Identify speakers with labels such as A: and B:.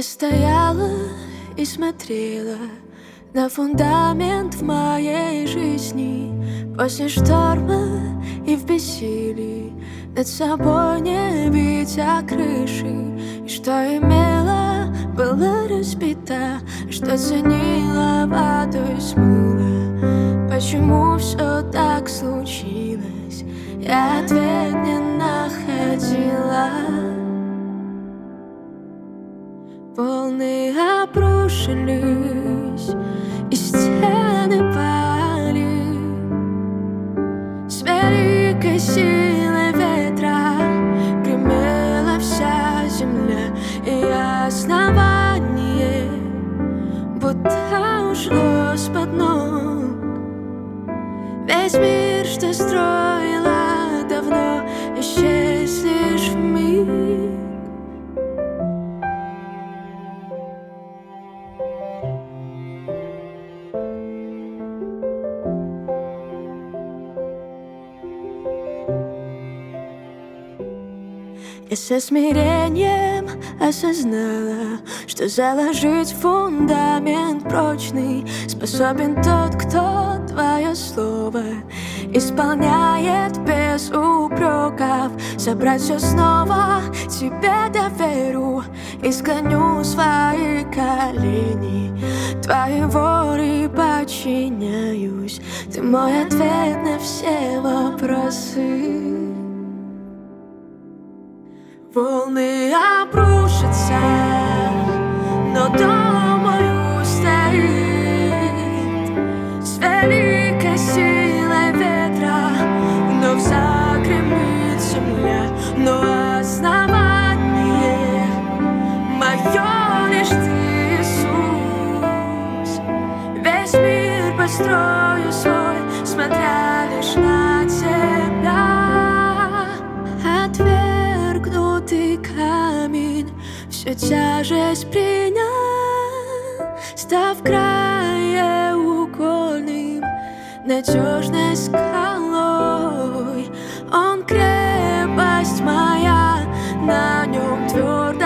A: Я стояла и смотрела на фундамент в моей жизни. После шторма и в бессилии над собой не видя крыши. И что имела, было разбито, что ценила, водой смыла. Почему все так случилось? Я ответ не находила. Волны обрушились, и стены пали. С великой силой ветра гремела вся земля, и основание будто ушло с-под ног. Весь мир, что строила давно, исчез лишь вмиг. Я со смирением осознала, что заложить фундамент прочный способен тот, кто твое слово исполняет без упреков. Собрать все снова тебе доверю и склоню свои колени. Твоей воле подчиняюсь, ты мой ответ на все вопросы. Волны обрушатся, но дом мой устоит. С великой силой ветра вновь загремит земля, но основание мое лишь ты, Иисус. Весь мир построю свой, смотря лишь на тебя. Отвергнутый камень всю тяжесть принял, став краеугольным, надежной скалой. Он крепость моя, на нем твердо